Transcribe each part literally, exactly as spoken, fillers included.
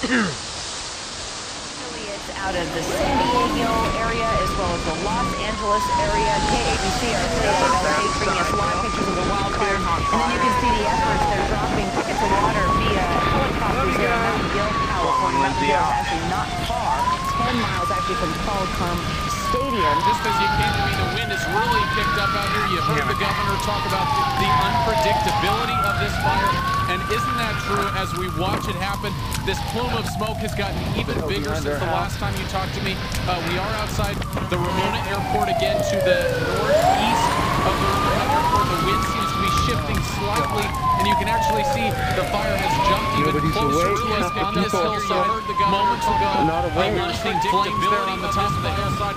Affiliates out of the San Diego area as well as the Los Angeles area. K A B C, our affiliate in L A, bringing us live pictures of the wildfires. And then you can see the efforts. They're dropping buckets of water via helicopters here in Mountain View, California. Mountain View is actually not far, ten miles actually from Qualcomm Stadium. Just as you came to me, the wind has really picked up out here. You heard the governor talk about the unpredictability of this fire. And isn't that true? As we watch it happen, this plume of smoke has gotten even bigger since the last time you talked to me. Uh, we are outside the Ramona Airport again to the northeast of the Ramona Airport. The wind seems to be shifting slightly, and you can actually see the fire has jumped even closer to us on this hillside. Moments ago, they were seeing flames there on the top of the hillside.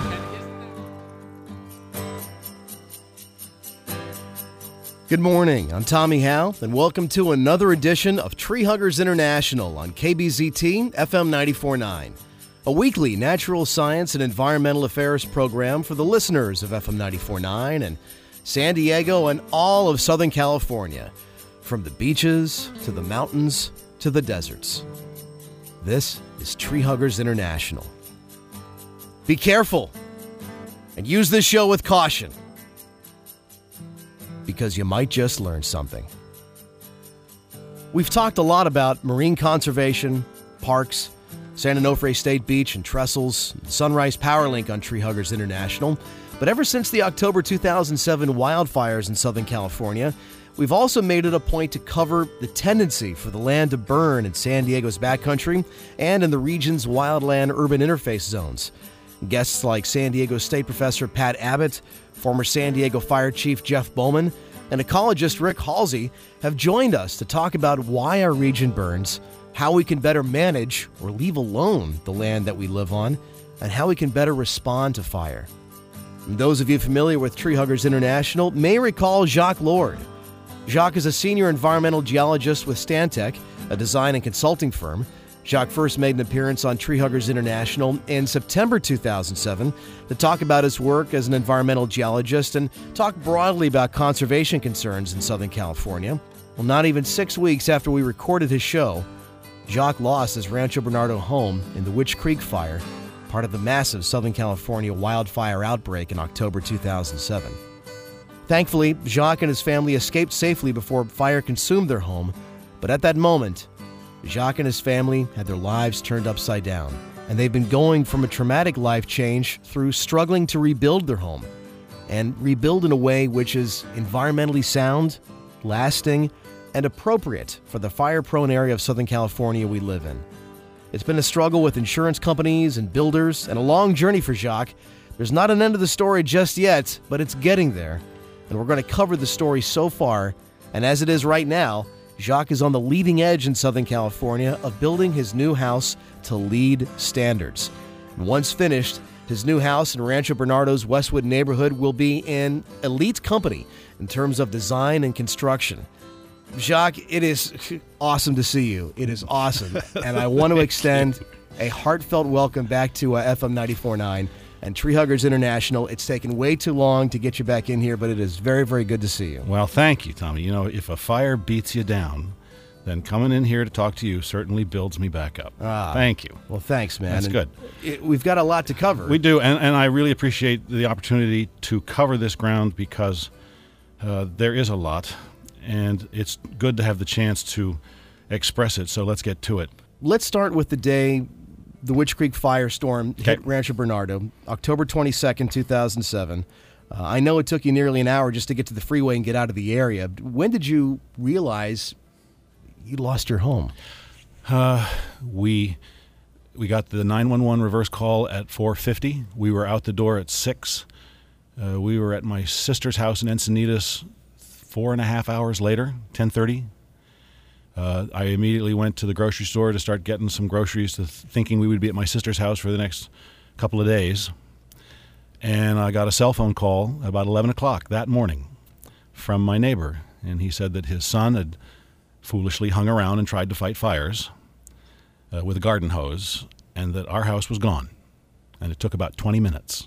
Good morning, I'm Tommy Howe, and welcome to another edition of Tree Huggers International on K B Z T F M ninety-four point nine, a weekly natural science and environmental affairs program for the listeners of F M ninety-four point nine and San Diego and all of Southern California, from the beaches to the mountains to the deserts. This is Tree Huggers International. Be careful and use this show with caution, because you might just learn something. We've talked a lot about marine conservation, parks, San Onofre State Beach and Trestles, and Sunrise Power Link on Tree Huggers International. But ever since the October two thousand seven wildfires in Southern California, we've also made it a point to cover the tendency for the land to burn in San Diego's backcountry and in the region's wildland-urban interface zones. Guests like San Diego State Professor Pat Abbott, former San Diego Fire Chief Jeff Bowman, and ecologist Rick Halsey have joined us to talk about why our region burns, how we can better manage or leave alone the land that we live on, and how we can better respond to fire. And those of you familiar with Tree Huggers International may recall Jacques Lord. Jacques is a senior environmental geologist with Stantec, a design and consulting firm. Jacques first made an appearance on Tree Huggers International in September two thousand seven to talk about his work as an environmental geologist and talk broadly about conservation concerns in Southern California. Well, not even six weeks after we recorded his show, Jacques lost his Rancho Bernardo home in the Witch Creek fire, part of the massive Southern California wildfire outbreak in October two thousand seven. Thankfully, Jacques and his family escaped safely before fire consumed their home, but at that moment, Jacques and his family had their lives turned upside down, and they've been going from a traumatic life change through struggling to rebuild their home, and rebuild in a way which is environmentally sound, lasting, and appropriate for the fire-prone area of Southern California we live in. It's been a struggle with insurance companies and builders, and a long journey for Jacques. There's not an end to the story just yet, but it's getting there, and we're going to cover the story so far, and as it is right now, Jacques is on the leading edge in Southern California of building his new house to LEED standards. And once finished, his new house in Rancho Bernardo's Westwood neighborhood will be in elite company in terms of design and construction. Jacques, it is awesome to see you. It is awesome. And I want to extend a heartfelt welcome back to uh, F M ninety-four point nine and Tree Huggers International. It's taken way too long to get you back in here, but it is very, very good to see you. Well, thank you, Tommy. You know, if a fire beats you down, then coming in here to talk to you certainly builds me back up. Ah, thank you. Well, thanks, man. That's and good. It, we've got a lot to cover. We do, and, and I really appreciate the opportunity to cover this ground because uh, there is a lot, and it's good to have the chance to express it, so let's get to it. Let's start with the day the Witch Creek firestorm hit Okay. Rancho Bernardo, October twenty-second, two thousand seven. Uh, I know it took you nearly an hour just to get to the freeway and get out of the area. When did you realize you lost your home? Uh, we we got the nine one one reverse call at four fifty. We were out the door at six. Uh, we were at my sister's house in Encinitas four and a half hours later, ten thirty. Uh, I immediately went to the grocery store to start getting some groceries, to th- thinking we would be at my sister's house for the next couple of days. And I got a cell phone call about eleven o'clock that morning from my neighbor. And he said that his son had foolishly hung around and tried to fight fires uh, with a garden hose, and that our house was gone. And it took about twenty minutes.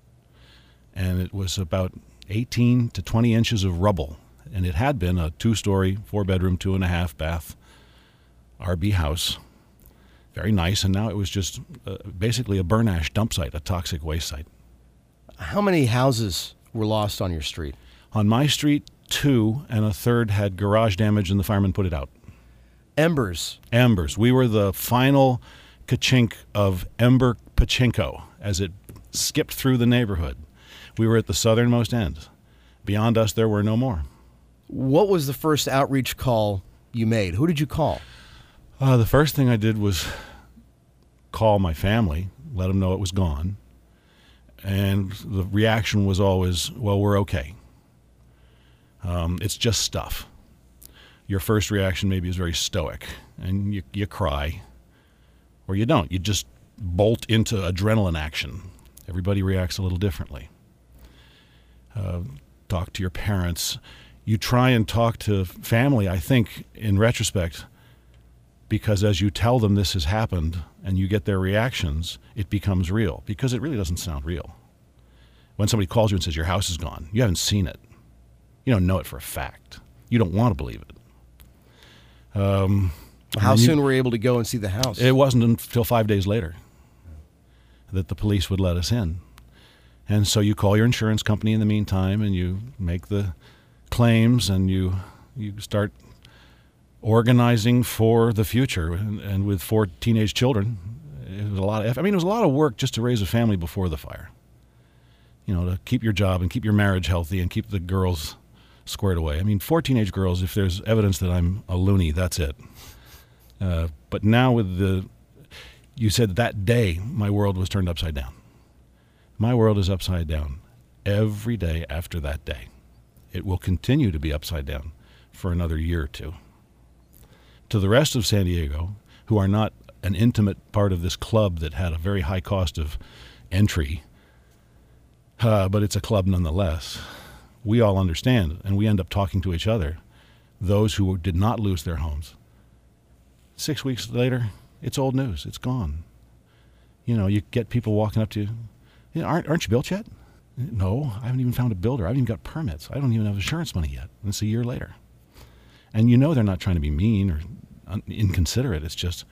And it was about eighteen to twenty inches of rubble. And it had been a two-story, four-bedroom, two-and-a-half bath R B house. very nice, and now it was just uh, basically a burn ash dump site, a toxic waste site. How many houses were lost on your street? On my street, two, and a third had garage damage, and the firemen put it out. Embers. Embers. We were the final kachink of Ember Pachinko as it skipped through the neighborhood. We were at the southernmost end. Beyond us, there were no more. What was the first outreach call you made? Who did you call? Uh, the first thing I did was call my family, let them know it was gone. And the reaction was always, well, we're okay. Um, it's just stuff. Your first reaction maybe is very stoic, and you, you cry, or you don't. You just bolt into adrenaline action. Everybody reacts a little differently. Uh, talk to your parents. You try and talk to family, I think, in retrospect, because as you tell them this has happened and you get their reactions, it becomes real, because it really doesn't sound real. When somebody calls you and says your house is gone, you haven't seen it. You don't know it for a fact. You don't want to believe it. Um, How you, soon were you able to go and see the house? It wasn't until five days later that the police would let us in. And so you call your insurance company in the meantime, and you make the claims, and you you start organizing for the future. And, and with four teenage children, it was a lot of, I mean, it was a lot of work just to raise a family before the fire. You know, to keep your job and keep your marriage healthy and keep the girls squared away. I mean, four teenage girls, if there's evidence that I'm a loony, that's it. Uh, but now with the, you said that day, my world was turned upside down. My world is upside down every day after that day. It will continue to be upside down for another year or two. To the rest of San Diego, who are not an intimate part of this club that had a very high cost of entry, uh, but it's a club nonetheless, we all understand, and we end up talking to each other, those who did not lose their homes. Six weeks later, it's old news. It's gone. You know, you get people walking up to you, you know, aren't, aren't you built yet? No, I haven't even found a builder. I haven't even got permits. I don't even have insurance money yet. And it's a year later. And you know they're not trying to be mean or un- inconsiderate. It's just,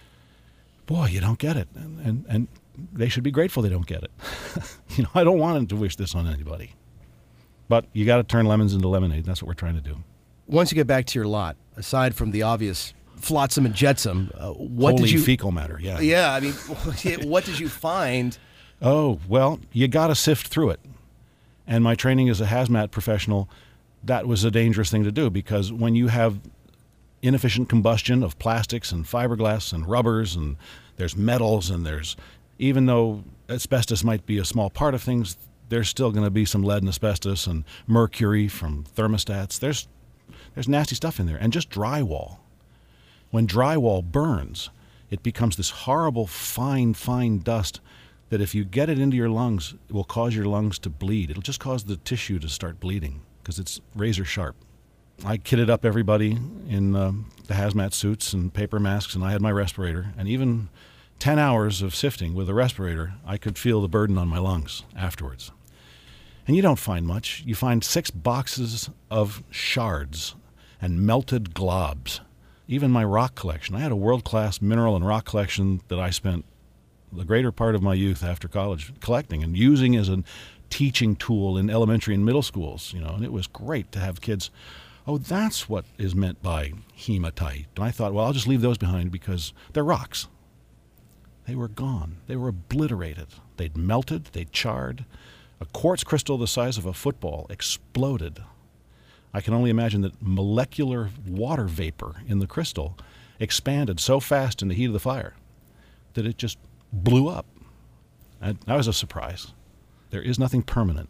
boy, you don't get it. And, and, and they should be grateful they don't get it. You know, I don't want them to wish this on anybody. But you got to turn lemons into lemonade. That's what we're trying to do. Once you get back to your lot, aside from the obvious flotsam and jetsam, uh, what Holy did you... fecal matter, yeah. Yeah, I mean, what did you find? Oh, well, you got to sift through it. And my training as a hazmat professional, that was a dangerous thing to do, because when you have inefficient combustion of plastics and fiberglass and rubbers, and there's metals, and there's, even though asbestos might be a small part of things, there's still going to be some lead and asbestos and mercury from thermostats. There's there's nasty stuff in there. And just drywall. When drywall burns, it becomes this horrible, fine, fine dust that if you get it into your lungs, it will cause your lungs to bleed. It'll just cause the tissue to start bleeding because it's razor sharp. I kitted up everybody in uh, the hazmat suits and paper masks, and I had my respirator. And even ten hours of sifting with a respirator, I could feel the burden on my lungs afterwards. And you don't find much. You find six boxes of shards and melted globs. Even my rock collection. I had a world-class mineral and rock collection that I spent the greater part of my youth after college collecting and using as a teaching tool in elementary and middle schools. You know, and it was great to have kids, oh, that's what is meant by hematite. And I thought, well, I'll just leave those behind because they're rocks. They were gone. They were obliterated. They'd melted. They'd charred. A quartz crystal the size of a football exploded. I can only imagine that molecular water vapor in the crystal expanded so fast in the heat of the fire that it just blew up. And that was a surprise. There is nothing permanent.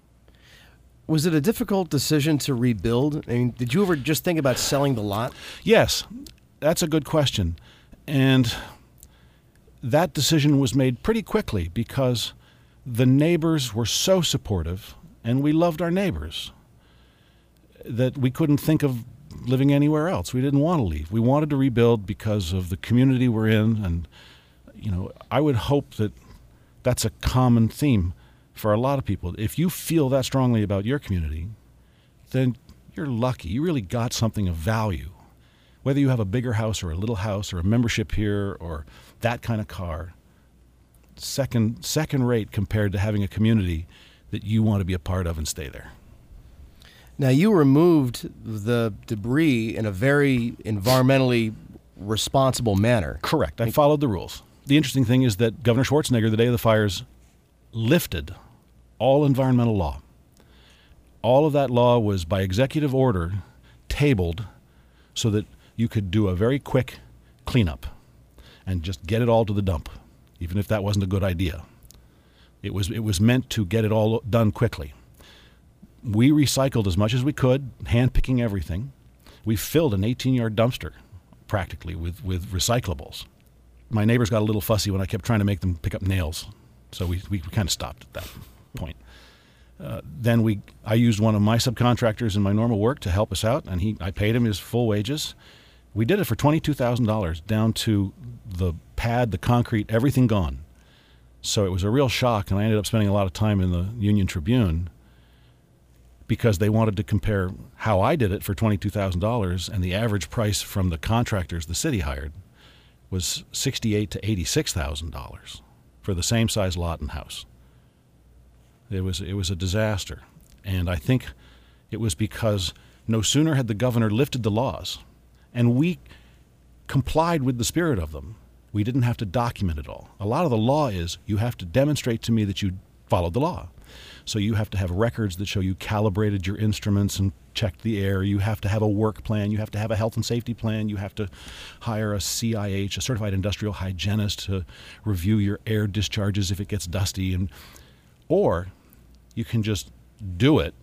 Was it a difficult decision to rebuild? I mean, did you ever just think about selling the lot? Yes, that's a good question. And that decision was made pretty quickly because the neighbors were so supportive, and we loved our neighbors, that we couldn't think of living anywhere else. We didn't want to leave. We wanted to rebuild because of the community we're in, and you know, I would hope that that's a common theme for a lot of people. If you feel that strongly about your community, then you're lucky. You really got something of value. whether you have a bigger house or a little house or a membership here or that kind of car, second second rate compared to having a community that you want to be a part of and stay there. Now, you removed the debris in a very environmentally responsible manner. Correct. I followed the rules. The interesting thing is that Governor Schwarzenegger, the day of the fires, lifted all environmental law. All of that law was by executive order tabled so that you could do a very quick cleanup and just get it all to the dump, even if that wasn't a good idea. It was, it was meant to get it all done quickly. We recycled as much as we could, hand-picking everything. We filled an eighteen-yard dumpster, practically, with, with recyclables. My neighbors got a little fussy when I kept trying to make them pick up nails, so we, we kind of stopped at that point. Uh, then we, I used one of my subcontractors in my normal work to help us out, and he, I paid him his full wages. We did it for twenty-two thousand dollars, down to the pad, the concrete, everything gone. So it was a real shock, and I ended up spending a lot of time in the Union Tribune because they wanted to compare how I did it for twenty-two thousand dollars, and the average price from the contractors the city hired was sixty-eight thousand to eighty-six thousand dollars for the same size lot and house. It was it was a disaster, and I think it was because no sooner had the governor lifted the laws, and we complied with the spirit of them, we didn't have to document it all. A lot of the law is you have to demonstrate to me that you followed the law. So you have to have records that show you calibrated your instruments and checked the air. You have to have a work plan. You have to have a health and safety plan. You have to hire a C I H, a certified industrial hygienist, to review your air discharges if it gets dusty. And or you can just do it,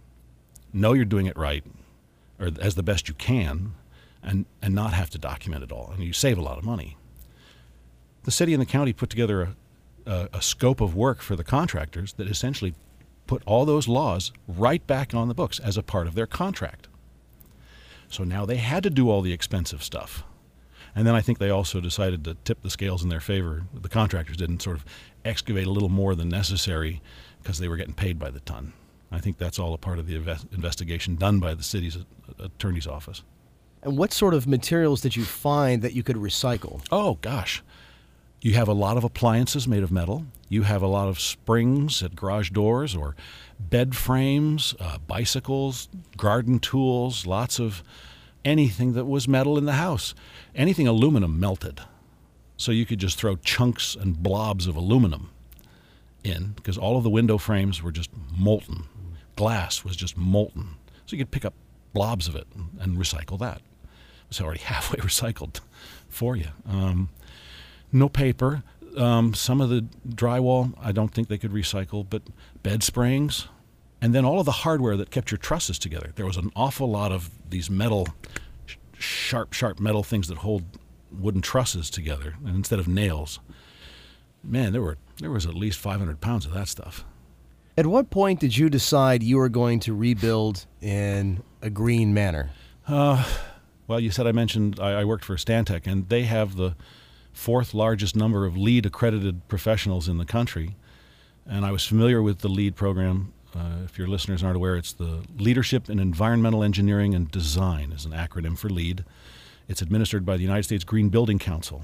know you're doing it right, or as the best you can, and, and not have to document it all. And you save a lot of money. The city and the county put together a A, a scope of work for the contractors that essentially put all those laws right back on the books as a part of their contract. So now they had to do all the expensive stuff. And then I think they also decided to tip the scales in their favor. The contractors didn't sort of excavate a little more than necessary because they were getting paid by the ton. I think that's all a part of the invest- investigation done by the city's attorney's office. And what sort of materials did you find that you could recycle? Oh, gosh. You have a lot of appliances made of metal. You have a lot of springs at garage doors or bed frames, uh, bicycles, garden tools, lots of anything that was metal in the house. Anything aluminum melted. So you could just throw chunks and blobs of aluminum in because all of the window frames were just molten. Glass was just molten. So you could pick up blobs of it and recycle that. It's already halfway recycled for you. Um, No paper. Um, some of the drywall, I don't think they could recycle, but bed springs. And then all of the hardware that kept your trusses together. There was an awful lot of these metal, sharp, sharp metal things that hold wooden trusses together and instead of nails. Man, there were there was at least five hundred pounds of that stuff. At what point did you decide you were going to rebuild in a green manner? Uh, well, you said I mentioned I, I worked for Stantec, and they have the fourth largest number of LEED accredited professionals in the country. And I was familiar with the LEED program. Uh, if your listeners aren't aware, it's the Leadership in Environmental Engineering and Design is an acronym for LEED. It's administered by the United States Green Building Council.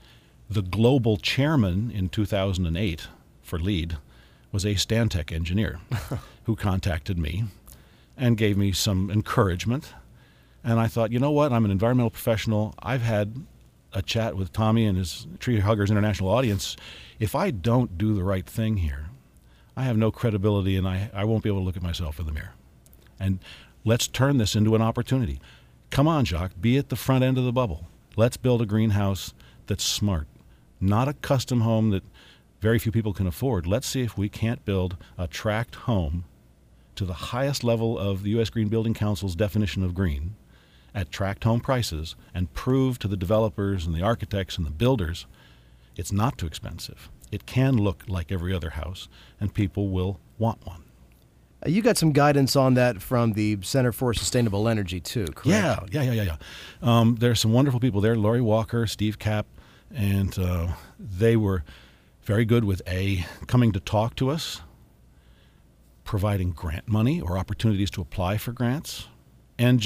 The global chairman in two thousand eight for LEED was a Stantec engineer who contacted me and gave me some encouragement. And I thought, you know what, I'm an environmental professional. I've had a chat with Tommy and his Tree Huggers International audience. If I don't do the right thing here, I have no credibility and I, I won't be able to look at myself in the mirror. And let's turn this into an opportunity. Come on, Jacques, be at the front end of the bubble. Let's build a greenhouse that's smart, not a custom home that very few people can afford. Let's see if we can't build a tract home to the highest level of the U S Green Building Council's definition of green at tract home prices and prove to the developers and the architects and the builders it's not too expensive. It can look like every other house, and people will want one. Uh, you got some guidance on that from the Center for Sustainable Energy, too, correct? Yeah, yeah, yeah, yeah, yeah. Um, there's some wonderful people there, Lori Walker, Steve Kapp, and uh, they were very good with, A, coming to talk to us, providing grant money or opportunities to apply for grants, and just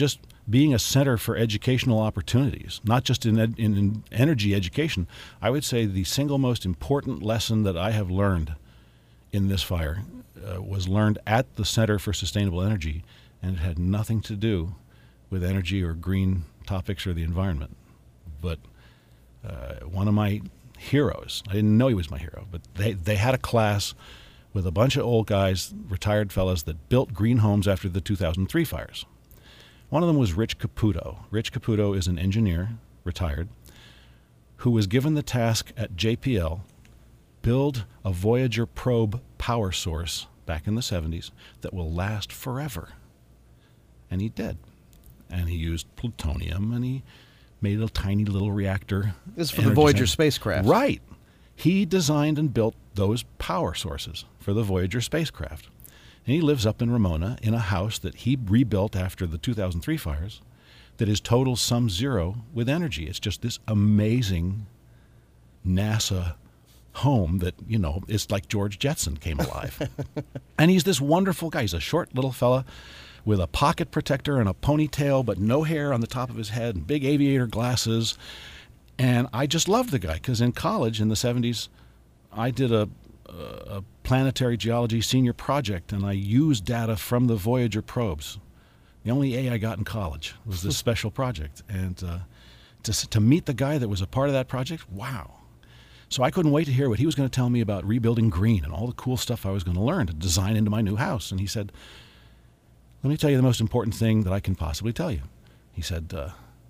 being a center for educational opportunities, not just in, ed, in, in energy education. I would say the single most important lesson that I have learned in this fire uh, was learned at the Center for Sustainable Energy, and it had nothing to do with energy or green topics or the environment. But uh, one of my heroes, I didn't know he was my hero, but they, they had a class with a bunch of old guys, retired fellas, that built green homes after the two thousand three fires. One of them was Rich Caputo. Rich Caputo is an engineer, retired, who was given the task at J P L, build a Voyager probe power source back in the seventies that will last forever. And he did. And he used plutonium, and he made a tiny little reactor. This is for the Voyager spacecraft. Right. He designed and built those power sources for the Voyager spacecraft. And he lives up in Ramona in a house that he rebuilt after the two thousand three fires that is total sum zero with energy. It's just this amazing NASA home that, you know, it's like George Jetson came alive. And he's this wonderful guy. He's a short little fella with a pocket protector and a ponytail, but no hair on the top of his head, and big aviator glasses. And I just loved the guy because in college in the seventies, I did a, a planetary geology senior project, and I used data from the Voyager probes. The only A I got in college was this special project. And uh, to, to meet the guy that was a part of that project, wow. So I couldn't wait to hear what he was going to tell me about rebuilding green and all the cool stuff I was going to learn to design into my new house. And he said, let me tell you the most important thing that I can possibly tell you. He said, uh,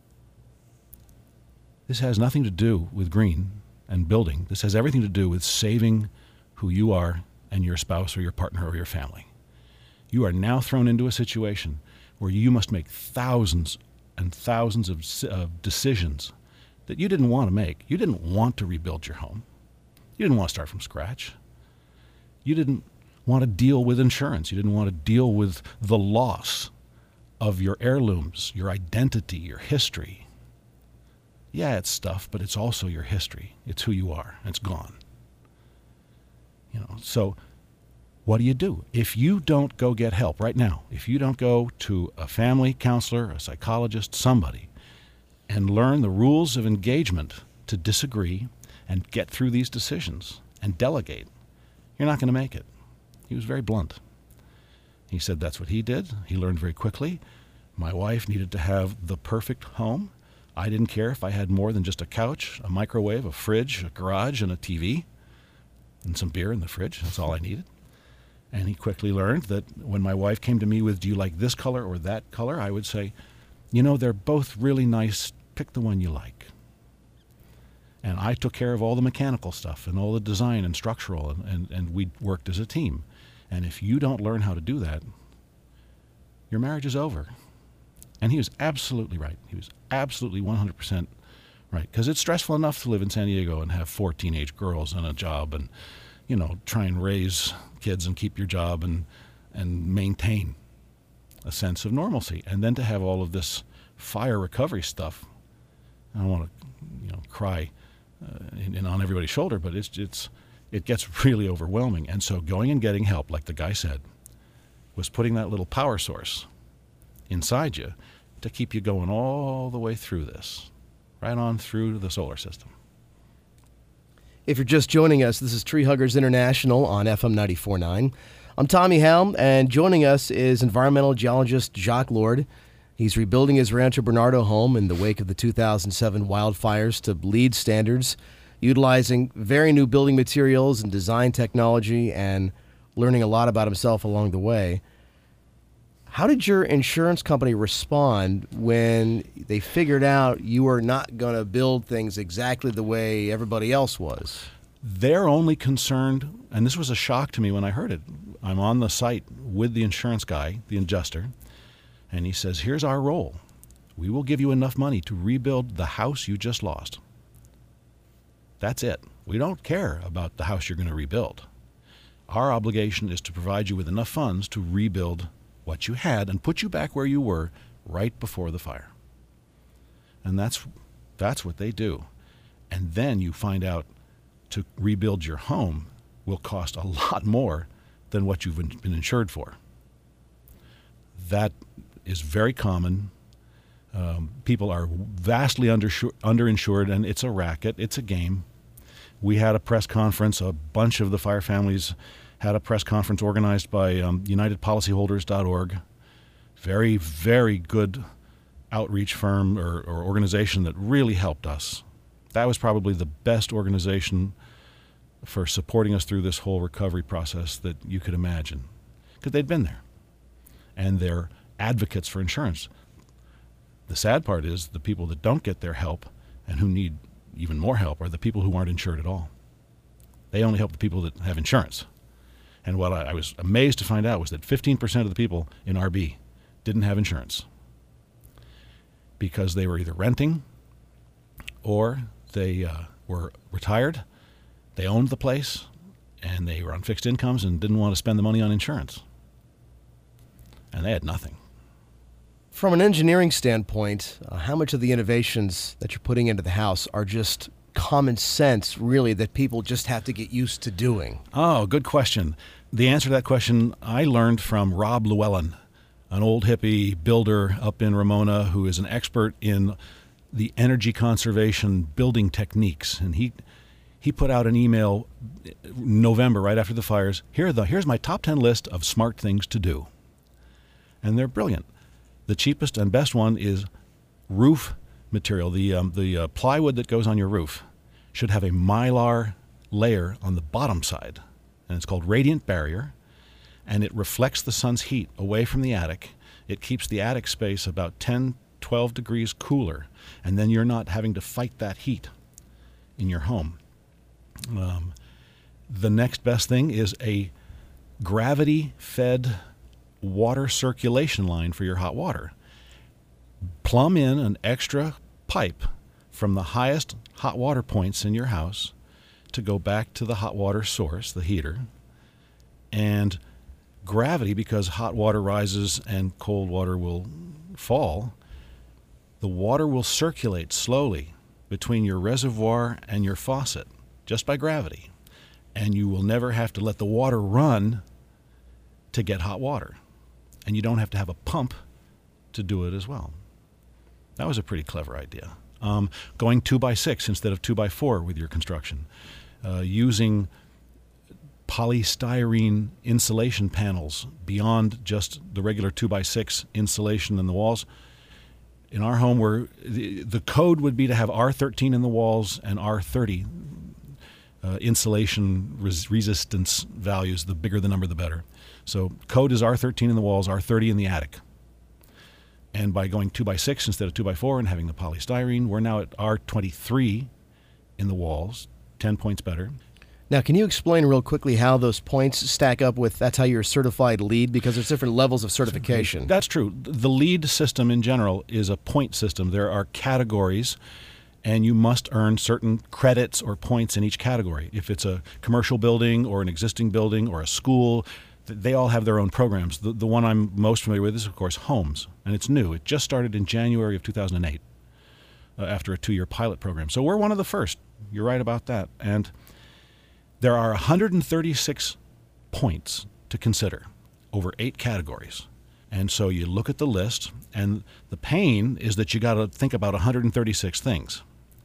this has nothing to do with green and building. This has everything to do with saving who you are and your spouse or your partner or your family. You are now thrown into a situation where you must make thousands and thousands of uh, decisions that you didn't want to make. You didn't want to rebuild your home. You didn't want to start from scratch. You didn't want to deal with insurance. You didn't want to deal with the loss of your heirlooms, your identity, your history. Yeah, it's stuff, but it's also your history. It's who you are. It's gone. You know, so what do you do? If you don't go get help right now, if you don't go to a family counselor, a psychologist, somebody, and learn the rules of engagement to disagree and get through these decisions and delegate, you're not going to make it. He was very blunt. He said that's what he did. He learned very quickly. My wife needed to have the perfect home. I didn't care if I had more than just a couch, a microwave, a fridge, a garage, and a T V, and some beer in the fridge. That's all I needed. And he quickly learned that when my wife came to me with, do you like this color or that color, I would say, you know, they're both really nice. Pick the one you like. And I took care of all the mechanical stuff and all the design and structural, and, and, and we worked as a team. And if you don't learn how to do that, your marriage is over. And he was absolutely right. He was absolutely one hundred percent right. Because it's stressful enough to live in San Diego and have four teenage girls and a job and, you know, try and raise kids and keep your job and, and maintain a sense of normalcy. And then to have all of this fire recovery stuff, I don't want to, you know, cry uh, in, in on everybody's shoulder, but it's it's it gets really overwhelming. And so going and getting help, like the guy said, was putting that little power source inside you to keep you going all the way through this, right on through the solar system. If you're just joining us, this is Tree Huggers International on F M ninety-four point nine. I'm Tommy Helm, and joining us is environmental geologist Jacques Lord. He's rebuilding his Rancho Bernardo home in the wake of the two thousand seven wildfires to LEED standards, utilizing very new building materials and design technology, and learning a lot about himself along the way. How did your insurance company respond when they figured out you were not going to build things exactly the way everybody else was? They're only concerned, and this was a shock to me when I heard it. I'm on the site with the insurance guy, the adjuster, and he says, here's our role. We will give you enough money to rebuild the house you just lost. That's it. We don't care about the house you're going to rebuild. Our obligation is to provide you with enough funds to rebuild what you had and put you back where you were right before the fire. And that's that's what they do. And then you find out to rebuild your home will cost a lot more than what you've been insured for. That is very common Um, people are vastly undersur- underinsured, and it's a racket. It's a game. We had a press conference. A bunch of the fire families had a press conference organized by um, united policyholders dot org. Very, very good outreach firm or, or organization that really helped us. That was probably the best organization for supporting us through this whole recovery process that you could imagine, because they'd been there, and they're advocates for insurance. The sad part is the people that don't get their help and who need even more help are the people who aren't insured at all. They only help the people that have insurance. And what I, I was amazed to find out was that fifteen percent of the people in R B didn't have insurance because they were either renting or they uh, were retired, they owned the place, and they were on fixed incomes and didn't want to spend the money on insurance. And they had nothing. From an engineering standpoint, uh, how much of the innovations that you're putting into the house are just common sense, really, that people just have to get used to doing? Oh, good question. The answer to that question I learned from Rob Llewellyn, an old hippie builder up in Ramona who is an expert in the energy conservation building techniques. And he he put out an email in November, right after the fires. Here are the, here's my top ten list of smart things to do. And they're brilliant. The cheapest and best one is roof material. The um, the uh, plywood that goes on your roof should have a mylar layer on the bottom side, and it's called radiant barrier, and it reflects the sun's heat away from the attic. It keeps the attic space about ten, twelve degrees cooler, and then you're not having to fight that heat in your home. Um, the next best thing is a gravity-fed water circulation line for your hot water. Plumb in an extra pipe from the highest hot water points in your house to go back to the hot water source, the heater, and gravity, because hot water rises and cold water will fall, the water will circulate slowly between your reservoir and your faucet just by gravity, and you will never have to let the water run to get hot water. And you don't have to have a pump to do it as well. That was a pretty clever idea. Um, going two by six instead of two by four with your construction. Uh, using polystyrene insulation panels beyond just the regular two by six insulation in the walls. In our home, where the, the code would be to have R thirteen in the walls and R thirty uh, insulation res- resistance values. The bigger the number, the better. So code is R thirteen in the walls, R thirty in the attic. And by going two by six instead of two by four and having the polystyrene, we're now at R twenty-three in the walls, ten points better. Now, can you explain real quickly how those points stack up with, that's how you're certified LEED, because there's different levels of certification? That's true. The LEED system in general is a point system. There are categories, and you must earn certain credits or points in each category. If it's a commercial building or an existing building or a school, they all have their own programs. The, the one I'm most familiar with is, of course, homes, and it's new. It just started in January of two thousand eight uh, after a two-year pilot program. So we're one of the first. You're right about that. And there are one hundred thirty-six points to consider over eight categories. And so you look at the list, and the pain is that you got to think about one hundred thirty-six things.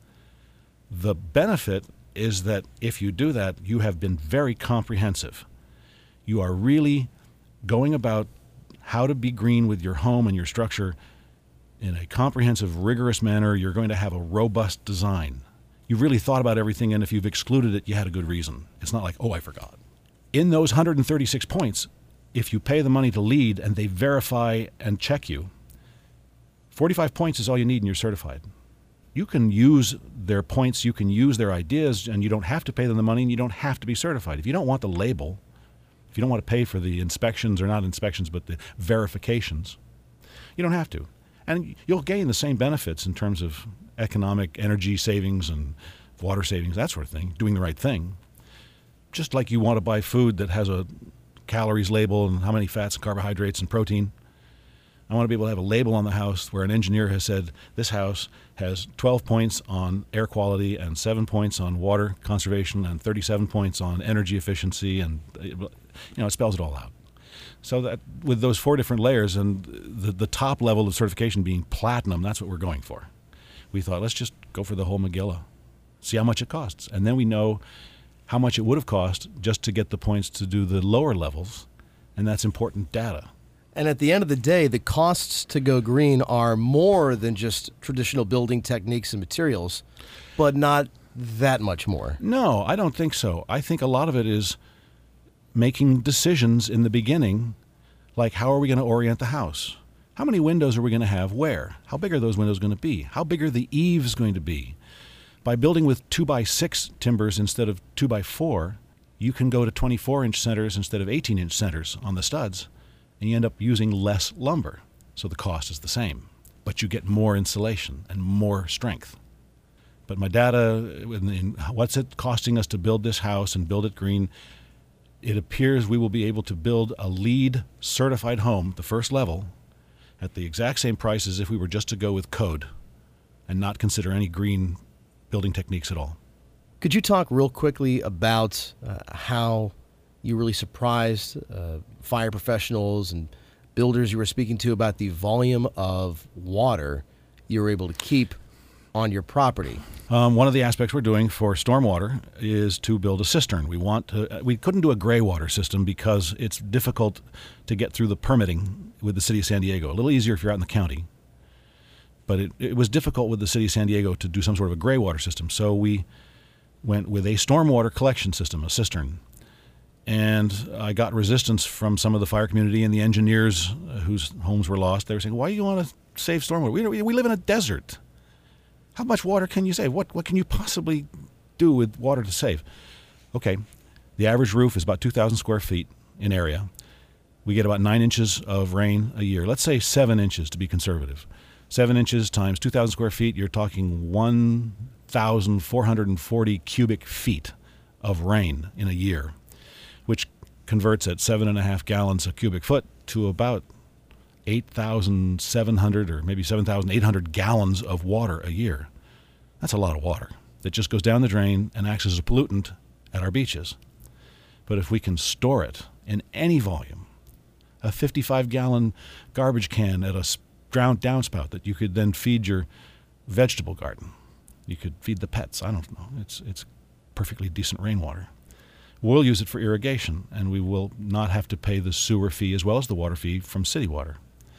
The benefit is that if you do that, you have been very comprehensive. You are really going about how to be green with your home and your structure in a comprehensive, rigorous manner. You're going to have a robust design. You've really thought about everything, and if you've excluded it, you had a good reason. It's not like, oh, I forgot. In those one hundred thirty-six points, if you pay the money to LEED and they verify and check you, forty-five points is all you need and you're certified. You can use their points, you can use their ideas, and you don't have to pay them the money, and you don't have to be certified. If you don't want the label, if you don't want to pay for the inspections, or not inspections, but the verifications, you don't have to. And you'll gain the same benefits in terms of economic energy savings and water savings, that sort of thing, doing the right thing. Just like you want to buy food that has a calories label and how many fats and carbohydrates and protein. I want to be able to have a label on the house where an engineer has said, this house has twelve points on air quality and seven points on water conservation and thirty-seven points on energy efficiency, and you know, it spells it all out. So that with those four different layers and the, the top level of certification being platinum, that's what we're going for. We thought, let's just go for the whole Megillah, see how much it costs. And then we know how much it would have cost just to get the points to do the lower levels, and that's important data. And at the end of the day, the costs to go green are more than just traditional building techniques and materials, but not that much more. No, I don't think so. I think a lot of it is making decisions in the beginning, like how are we going to orient the house? How many windows are we going to have where? How big are those windows going to be? How big are the eaves going to be? By building with two by six timbers instead of two by four, you can go to twenty-four inch centers instead of eighteen inch centers on the studs, and you end up using less lumber. So the cost is the same, but you get more insulation and more strength. But my data, in, in what's it costing us to build this house and build it green, it appears we will be able to build a LEED certified home, the first level, at the exact same price as if we were just to go with code and not consider any green building techniques at all. Could you talk real quickly about uh, how you really surprised uh, fire professionals and builders you were speaking to about the volume of water you were able to keep on your property? Um, one of the aspects we're doing for stormwater is to build a cistern. We want to, we couldn't do a gray water system because it's difficult to get through the permitting with the city of San Diego. A little easier if you're out in the county, but it, it was difficult with the city of San Diego to do some sort of a gray water system. So we went with a stormwater collection system, a cistern. And I got resistance from some of the fire community and the engineers whose homes were lost. They were saying, why do you want to save stormwater? We, we live in a desert. How much water can you save? What what can you possibly do with water to save? Okay, the average roof is about two thousand square feet in area. We get about nine inches of rain a year. Let's say seven inches to be conservative. Seven inches times two thousand square feet, you're talking one thousand four hundred forty cubic feet of rain in a year, which converts at seven and a half gallons a cubic foot to about eight thousand seven hundred or maybe seven thousand eight hundred gallons of water a year. That's a lot of water that just goes down the drain and acts as a pollutant at our beaches. But if we can store it in any volume, a fifty-five gallon garbage can at a drowned downspout that you could then feed your vegetable garden. You could feed the pets. I don't know. It's, it's perfectly decent rainwater. We'll use it for irrigation, and we will not have to pay the sewer fee as well as the water fee from city water.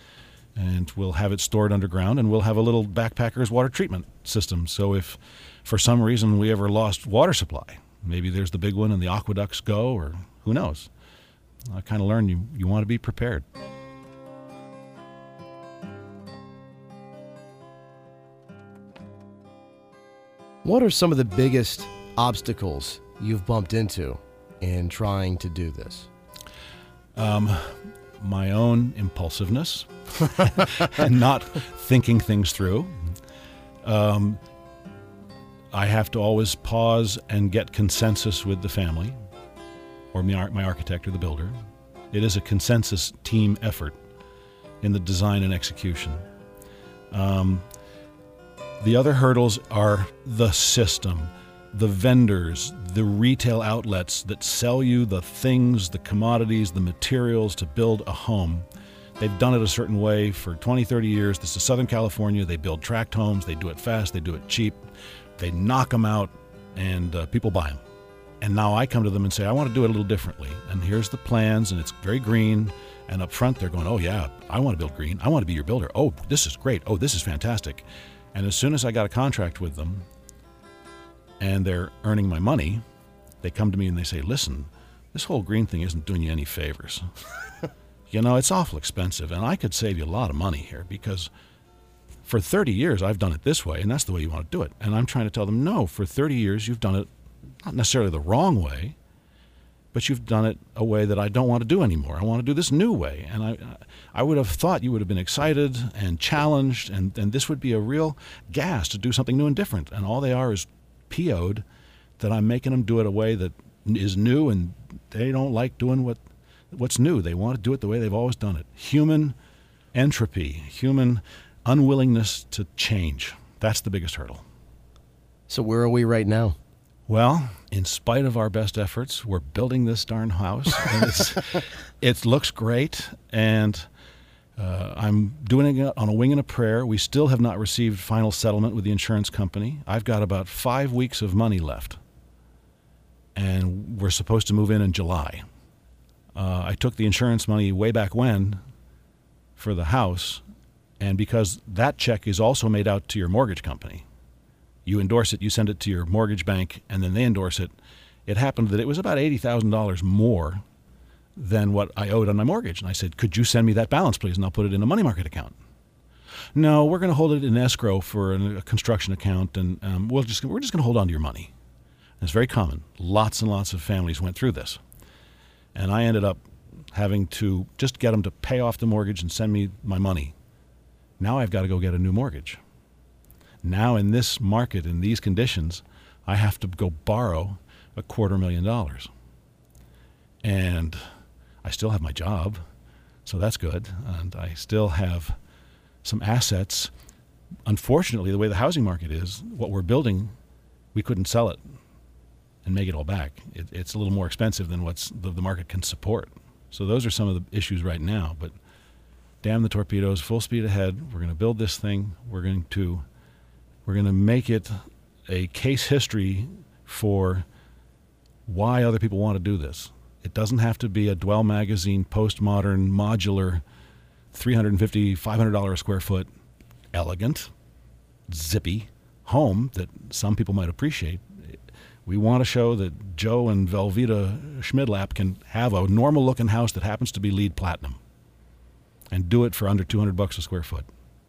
And we'll have it stored underground, and we'll have a little backpacker's water treatment system. So if for some reason we ever lost water supply, maybe there's the big one and the aqueducts go, or who knows. I kind of learned you, you want to be prepared. What are some of the biggest obstacles you've bumped into in trying to do this? Um, my own impulsiveness and not thinking things through. Um, I have to always pause and get consensus with the family or my, my architect or the builder. It is a consensus team effort in the design and execution. Um, the other hurdles are the system, the vendors, the retail outlets that sell you the things, the commodities, the materials to build a home. They've done it a certain way for twenty, thirty years. This is Southern California. They build tract homes. They do it fast. They do it cheap. They knock them out, and uh, people buy them. And now I come to them and say, I want to do it a little differently. And here's the plans, and it's very green. And up front, they're going, oh, yeah, I want to build green. I want to be your builder. Oh, this is great. Oh, this is fantastic. And as soon as I got a contract with them and they're earning my money, they come to me and they say, listen, this whole green thing isn't doing you any favors. You know, it's awful expensive, and I could save you a lot of money here because for thirty years I've done it this way, and that's the way you want to do it. And I'm trying to tell them, no, for thirty years you've done it not necessarily the wrong way, but you've done it a way that I don't want to do anymore. I want to do this new way. And I I would have thought you would have been excited and challenged, and, and this would be a real gas to do something new and different. And all they are is P O'd that I'm making them do it a way that is new, and they don't like doing what what's new. They want to do it the way they've always done it. Human entropy, human unwillingness to change. That's the biggest hurdle. So where are we right now? Well, in spite of our best efforts, we're building this darn house. And it's, it looks great, and uh, I'm doing it on a wing and a prayer. We still have not received final settlement with the insurance company. I've got about five weeks of money left, and we're supposed to move in in July. Uh, I took the insurance money way back when for the house, and because that check is also made out to your mortgage company, you endorse it, you send it to your mortgage bank, and then they endorse it. It happened that it was about eighty thousand dollars more than what I owed on my mortgage. And I said, could you send me that balance, please, and I'll put it in a money market account. No, we're going to hold it in escrow for a construction account, and um, we'll just, we're just going to hold on to your money. And it's very common. Lots and lots of families went through this. And I ended up having to just get them to pay off the mortgage and send me my money. Now I've got to go get a new mortgage. Now in this market, in these conditions, I have to go borrow a quarter million dollars. And I still have my job, so that's good. And I still have some assets. Unfortunately, the way the housing market is, what we're building, we couldn't sell it and make it all back. It, it's a little more expensive than what's the, the market can support. So those are some of the issues right now. But damn the torpedoes, full speed ahead. We're going to build this thing. We're going to we're going to make it a case history for why other people want to do this. It doesn't have to be a Dwell Magazine postmodern modular three hundred fifty dollars, five hundred dollars a square foot, elegant, zippy home that some people might appreciate. We want to show that Joe and Velveeta Schmidlap can have a normal-looking house that happens to be LEED Platinum and do it for under two hundred bucks a square foot.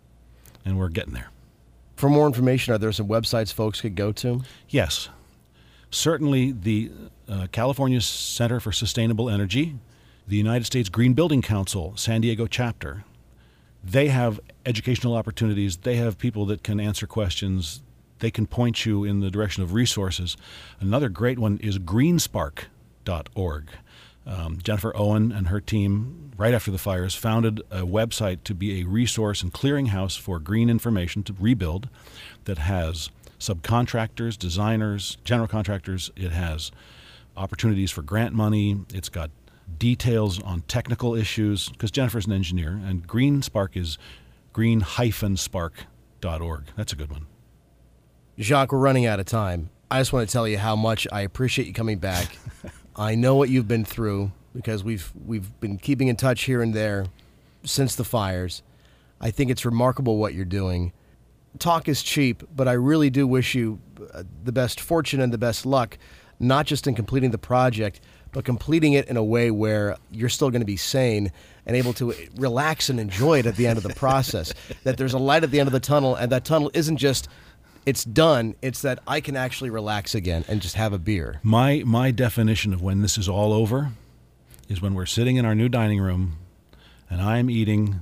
And we're getting there. For more information, are there some websites folks could go to? Yes. Certainly the uh, California Center for Sustainable Energy, the United States Green Building Council, San Diego chapter, they have educational opportunities. They have people that can answer questions. They can point you in the direction of resources. Another great one is greenspark dot org. Um, Jennifer Owen and her team, right after the fires, founded a website to be a resource and clearinghouse for green information to rebuild that has subcontractors, designers, general contractors. It has opportunities for grant money. It's got details on technical issues, because Jennifer's an engineer, and GreenSpark is green dash spark dot org. That's a good one. Jacques, we're running out of time. I just want to tell you how much I appreciate you coming back. I know what you've been through, because we've we've been keeping in touch here and there since the fires. I think it's remarkable what you're doing. Talk is cheap, but I really do wish you the best fortune and the best luck, not just in completing the project, but completing it in a way where you're still going to be sane and able to relax and enjoy it at the end of the process. That there's a light at the end of the tunnel, and that tunnel isn't just it's done, it's that I can actually relax again and just have a beer. My my definition of when this is all over is when we're sitting in our new dining room and I'm eating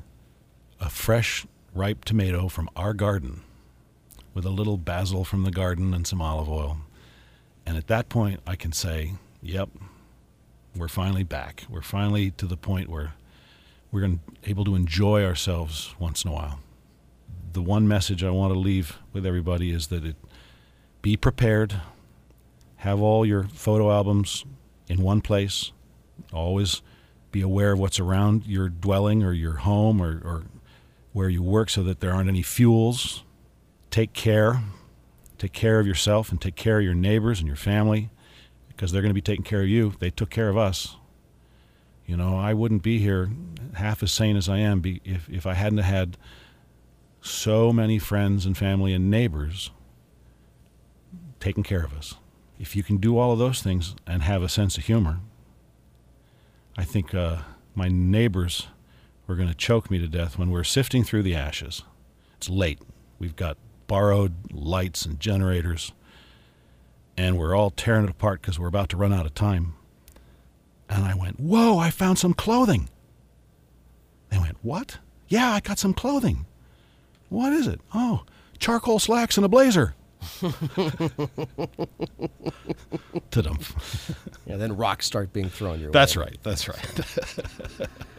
a fresh, ripe tomato from our garden with a little basil from the garden and some olive oil. And at that point, I can say, yep, we're finally back. We're finally to the point where we're able to enjoy ourselves once in a while. The one message I want to leave with everybody is that it be prepared. Have all your photo albums in one place. Always be aware of what's around your dwelling or your home or, or where you work, so that there aren't any fuels. Take care. Take care of yourself and take care of your neighbors and your family, because they're going to be taking care of you. They took care of us. You know, I wouldn't be here half as sane as I am be, if, if I hadn't had so many friends and family and neighbors taking care of us. If you can do all of those things and have a sense of humor, I think uh, my neighbors were going to choke me to death when we're sifting through the ashes. It's late. We've got borrowed lights and generators, and we're all tearing it apart because we're about to run out of time. And I went, whoa, I found some clothing. They went, what? Yeah, I got some clothing. What is it? Oh, charcoal slacks and a blazer. Ta-dum. Yeah, then rocks start being thrown your That's way. right. That's right.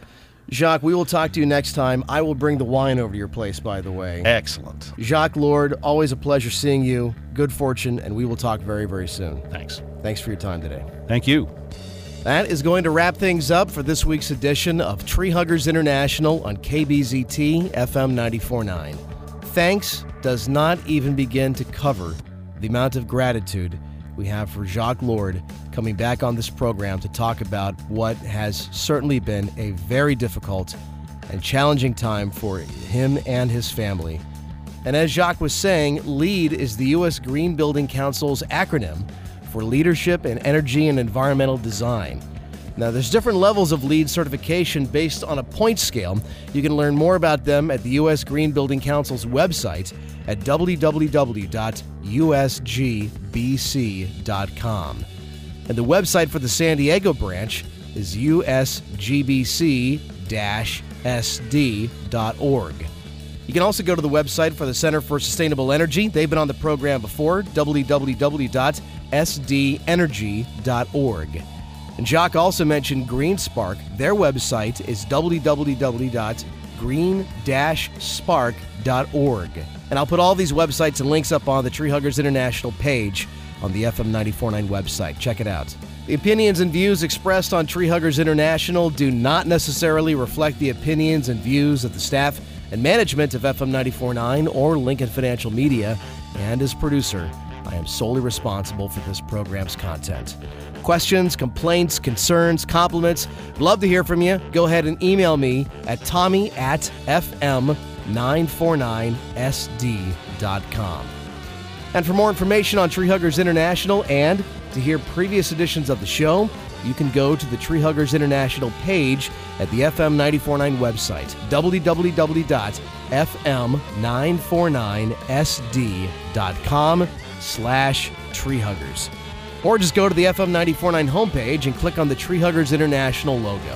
Jacques, we will talk to you next time. I will bring the wine over to your place, by the way. Excellent. Jacques Lord, always a pleasure seeing you. Good fortune, and we will talk very, very soon. Thanks. Thanks for your time today. Thank you. That is going to wrap things up for this week's edition of Tree Huggers International on K B Z T F M ninety-four point nine. Thanks does not even begin to cover the amount of gratitude we have for Jacques Lord coming back on this program to talk about what has certainly been a very difficult and challenging time for him and his family. And as Jacques was saying, LEED is the U S Green Building Council's acronym for Leadership in Energy and Environmental Design. Now, there's different levels of LEED certification based on a point scale. You can learn more about them at the U S Green Building Council's website at w w w dot u s g b c dot com. And the website for the San Diego branch is u s g b c dash s d dot org. You can also go to the website for the Center for Sustainable Energy. They've been on the program before, w w w dot s d energy dot org. And Jacques also mentioned GreenSpark. Their website is w w w dot green dash spark dot org. And I'll put all these websites and links up on the Tree Huggers International page on the F M ninety-four point nine website. Check it out. The opinions and views expressed on Tree Huggers International do not necessarily reflect the opinions and views of the staff and management of F M ninety-four point nine or Lincoln Financial Media, and as producer, I am solely responsible for this program's content. Questions, complaints, concerns, compliments, love to hear from you. Go ahead and email me at tommy at f m nine four nine s d dot com. And for more information on Tree Huggers International and to hear previous editions of the show, you can go to the Tree Huggers International page at the F M ninety-four point nine website, w w w dot f m nine four nine s d dot com slash treehuggers. Or just go to the F M ninety-four point nine homepage and click on the Tree Huggers International logo.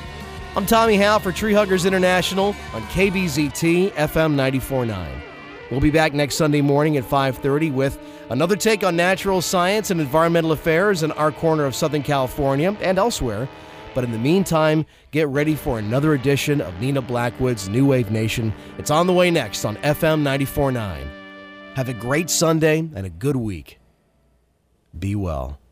I'm Tommy Howe for Tree Huggers International on K B Z T F M ninety-four point nine. We'll be back next Sunday morning at five thirty with another take on natural science and environmental affairs in our corner of Southern California and elsewhere. But in the meantime, get ready for another edition of Nina Blackwood's New Wave Nation. It's on the way next on F M ninety-four point nine. Have a great Sunday and a good week. Be well.